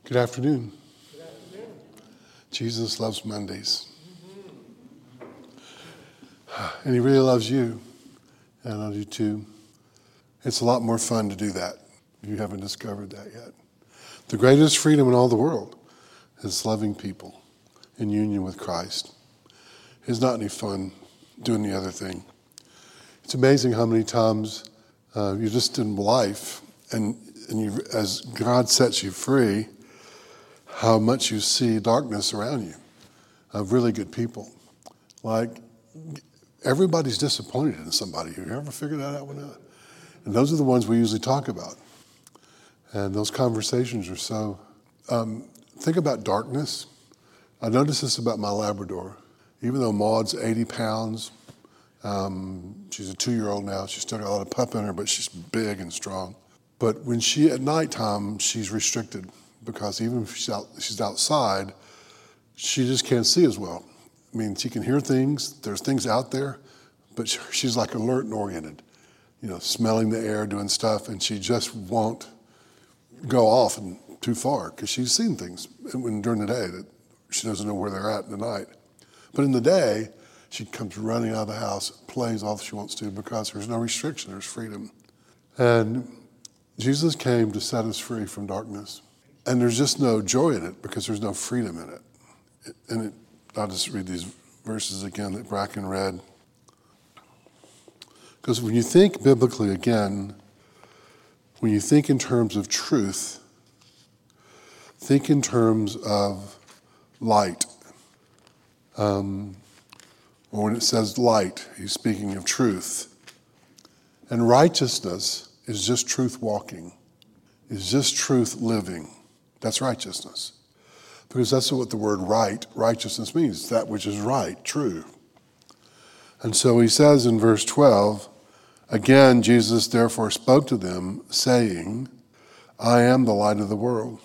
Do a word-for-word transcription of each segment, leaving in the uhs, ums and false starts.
Good afternoon. Good afternoon. Jesus loves Mondays. Mm-hmm. And he really loves you. And I love you too. It's a lot more fun to do that if you haven't discovered that yet. The greatest freedom in all the world is loving people in union with Christ. It's not any fun doing the other thing. It's amazing how many times uh, you're just in life and, and you, as God sets you free, how much you see darkness around you of really good people. Like, everybody's disappointed in somebody. Have you ever figured that out? And those are the ones we usually talk about. And those conversations are so... Um, think about darkness. I noticed this about my Labrador. Even though Maud's eighty pounds, um, she's a two-year-old now. She's still got a lot of pup in her, but she's big and strong. But when she, at nighttime, she's restricted because even if she's, out, she's outside, she just can't see as well. I mean, she can hear things. There's things out there, but she's like alert and oriented, you know, smelling the air, doing stuff, and she just won't go off and too far because she's seen things when, during the day that she doesn't know where they're at in the night. But in the day, she comes running out of the house, plays all she wants to because there's no restriction, there's freedom. And Jesus came to set us free from darkness. And there's just no joy in it because there's no freedom in it. And it, I'll just read these verses again that Bracken read. Because when you think biblically again, when you think in terms of truth, think in terms of light. Um, or when it says light, he's speaking of truth. And righteousness is just truth walking, is just truth living. That's righteousness. Because that's what the word right, righteousness means, that which is right, true. And so he says in verse twelve, again, Jesus therefore spoke to them, saying, I am the light of the world.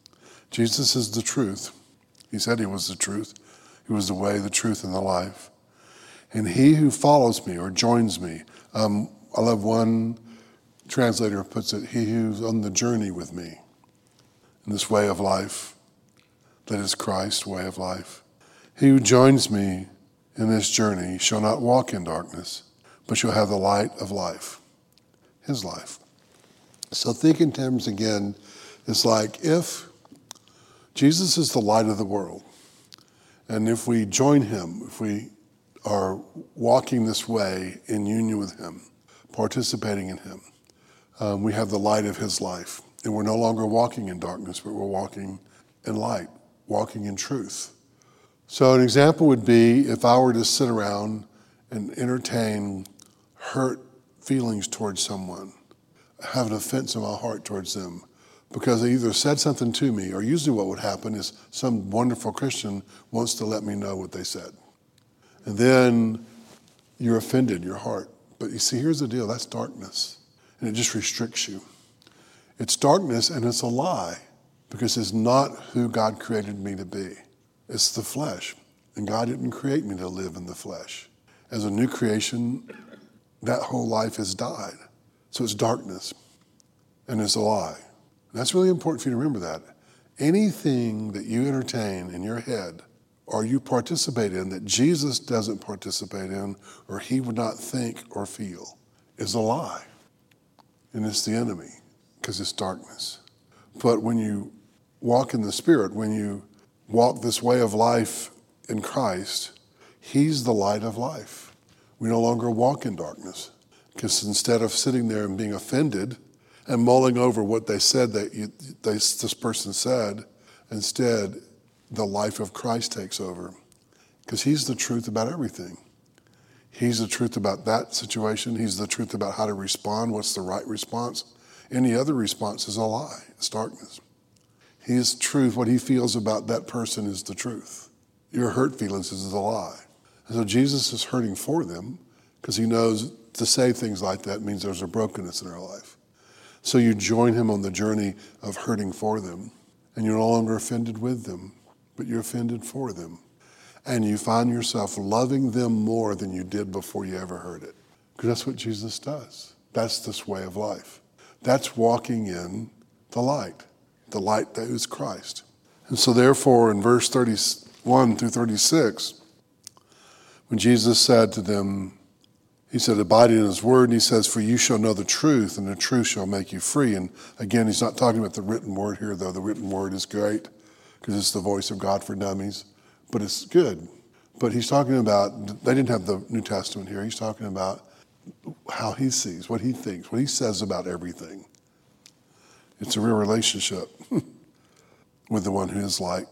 Jesus is the truth. He said he was the truth. He was the way, the truth, and the life. And he who follows me or joins me, um, I love one translator puts it, he who's on the journey with me in this way of life, that is Christ's way of life. He who joins me in this journey shall not walk in darkness, but shall have the light of life, his life. So think in terms again, it's like if Jesus is the light of the world, and if we join him, if we are walking this way in union with him, participating in him, um, we have the light of his life. And we're no longer walking in darkness, but we're walking in light, walking in truth. So an example would be if I were to sit around and entertain hurt feelings towards someone, have an offense in my heart towards them, because they either said something to me, or usually what would happen is some wonderful Christian wants to let me know what they said. And then you're offended in your heart. But you see, here's the deal, that's darkness. And it just restricts you. It's darkness and it's a lie, because it's not who God created me to be. It's the flesh. And God didn't create me to live in the flesh. As a new creation, that whole life has died. So it's darkness and it's a lie. And that's really important for you to remember that. Anything that you entertain in your head or you participate in that Jesus doesn't participate in or he would not think or feel is a lie. And it's the enemy because it's darkness. But when you walk in the Spirit, when you walk this way of life in Christ, he's the light of life. We no longer walk in darkness because instead of sitting there and being offended and mulling over what they said that you, they, this person said, instead, the life of Christ takes over because he's the truth about everything. He's the truth about that situation. He's the truth about how to respond, what's the right response. Any other response is a lie. It's darkness. His truth, what he feels about that person is the truth. Your hurt feelings is a lie. And so Jesus is hurting for them because he knows to say things like that means there's a brokenness in our life. So you join him on the journey of hurting for them. And you're no longer offended with them, but you're offended for them. And you find yourself loving them more than you did before you ever heard it. Because that's what Jesus does. That's this way of life. That's walking in the light. the light that is Christ. And so therefore, in verse thirty-one through thirty-six, when Jesus said to them, he said, abide in his word, and he says, for you shall know the truth, and the truth shall make you free. And again, he's not talking about the written word here, though. The written word is great, because it's the voice of God for dummies, but it's good. But he's talking about, they didn't have the New Testament here. He's talking about how he sees, what he thinks, what he says about everything. It's a real relationship with the one who is light.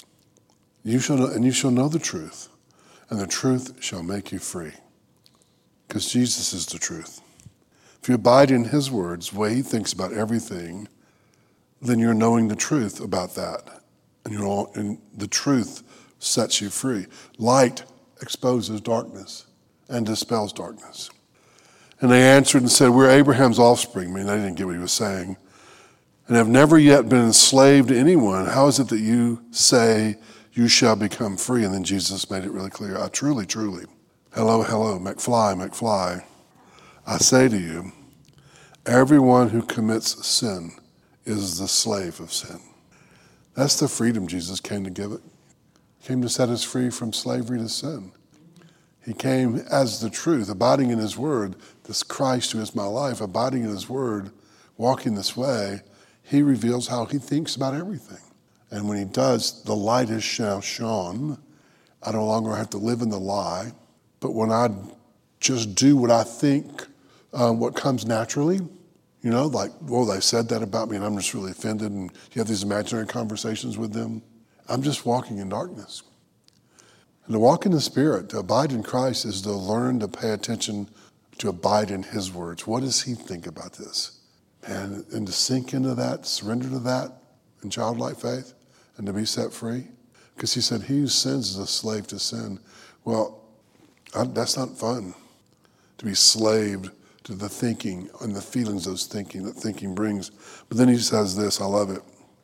You shall know, and you shall know the truth, and the truth shall make you free. Because Jesus is the truth. If you abide in his words, the way he thinks about everything, then you're knowing the truth about that. And, you're all, and the truth sets you free. Light exposes darkness and dispels darkness. And they answered and said, we're Abraham's offspring. I mean, they didn't get what he was saying. And have never yet been enslaved to anyone. How is it that you say you shall become free? And then Jesus made it really clear. I truly, truly. Hello, hello, McFly, McFly. I say to you, everyone who commits sin is the slave of sin. That's the freedom Jesus came to give it. He came to set us free from slavery to sin. He came as the truth, abiding in his word, this Christ who is my life, abiding in his word, walking this way. He reveals how he thinks about everything. And when he does, the light is now shone. I no longer have to live in the lie. But when I just do what I think, um, what comes naturally, you know, like, well, they said that about me and I'm just really offended, and you have these imaginary conversations with them, I'm just walking in darkness. And to walk in the Spirit, to abide in Christ, is to learn to pay attention, to abide in his words. What does he think about this? And, and to sink into that, surrender to that in childlike faith, and to be set free. Because he said, he who sins is a slave to sin. Well, I, that's not fun, to be slaved to the thinking and the feelings of thinking that thinking brings. But then he says this, I love it.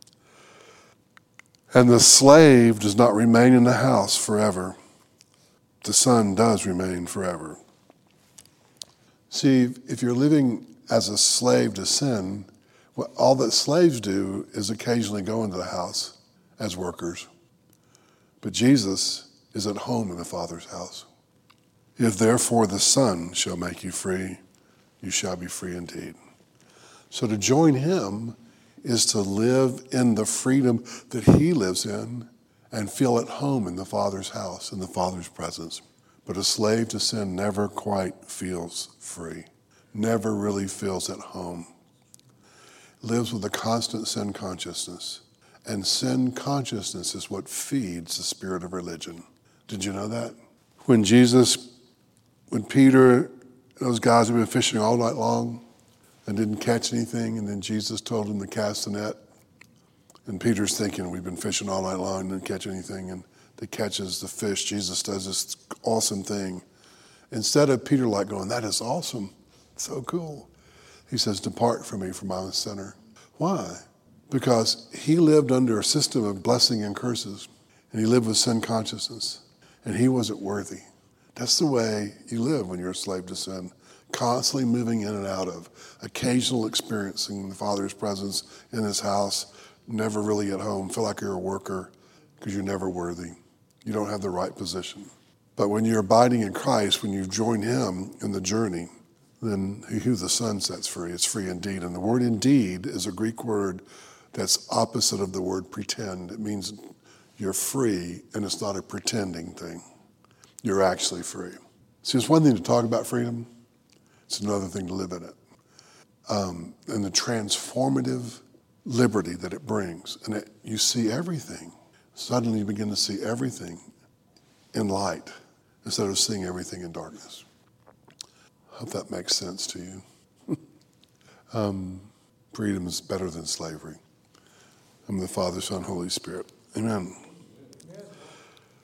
And the slave does not remain in the house forever. The son does remain forever. See, if you're living as a slave to sin, what all that slaves do is occasionally go into the house as workers. But Jesus is at home in the Father's house. If therefore the Son shall make you free, you shall be free indeed. So to join him is to live in the freedom that he lives in and feel at home in the Father's house, in the Father's presence. But a slave to sin never quite feels free, never really feels at home. Lives with a constant sin consciousness. And sin consciousness is what feeds the spirit of religion. Did you know that? When Jesus, when Peter, those guys had been fishing all night long and didn't catch anything, and then Jesus told them to cast the net. And Peter's thinking, we've been fishing all night long and didn't catch anything. And he catches the fish. Jesus does this awesome thing. Instead of Peter like going, that is awesome, so cool, he says, depart from me, for I am a sinner. Why? Because he lived under a system of blessing and curses, and he lived with sin consciousness, and he wasn't worthy. That's the way you live when you're a slave to sin, constantly moving in and out of, occasional experiencing the Father's presence in his house, never really at home, feel like you're a worker because you're never worthy. You don't have the right position. But when you're abiding in Christ, when you've joined him in the journey, then who the Son sets free, it's free indeed. And the word indeed is a Greek word that's opposite of the word pretend. It means you're free, and it's not a pretending thing. You're actually free. See, it's one thing to talk about freedom. It's another thing to live in it. Um, and the transformative liberty that it brings. And it, you see everything. Suddenly you begin to see everything in light instead of seeing everything in darkness. I hope that makes sense to you. um, freedom is better than slavery. I'm the Father, Son, Holy Spirit. Amen.